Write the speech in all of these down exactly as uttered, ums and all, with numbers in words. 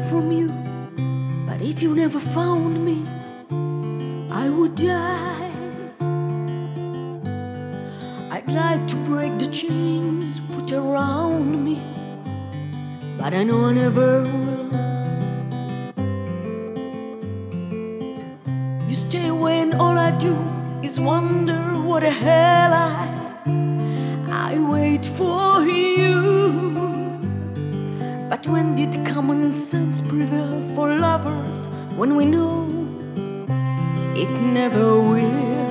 from you. But if you never found me, I would die. I'd like to break the chains put around me, but I know I never will. You stay away and all I do is wonder what the hell I I wait for you. But when did common sense prevail for lovers when we know it never will?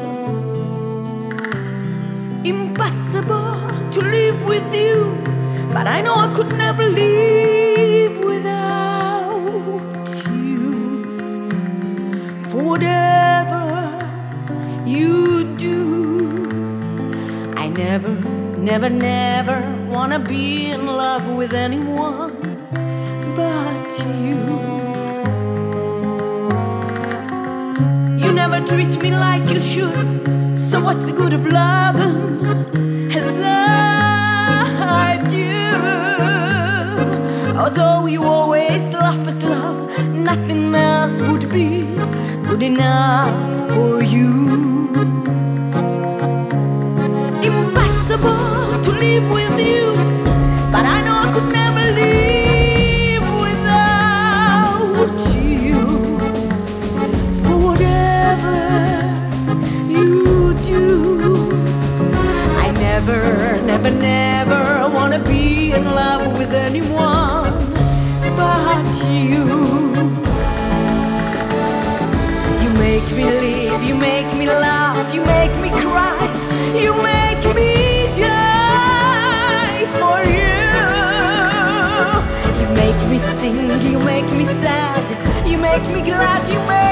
Impossible to live with you, but I know I could never live without you. For whatever you do, I never, never, never wanna be in love with anyone but you. You never treat me like you should, so what's the good of loving as I do? Although you always laugh at love, nothing else would be good enough for you. Impossible to live with you, but I know I could never live without you. For whatever you do, I never, never, never wanna be in love with anyone but you. You make me live, you make me laugh, you make me cry, you make me die for you. You make me sing, you make me sad, you make me glad, you make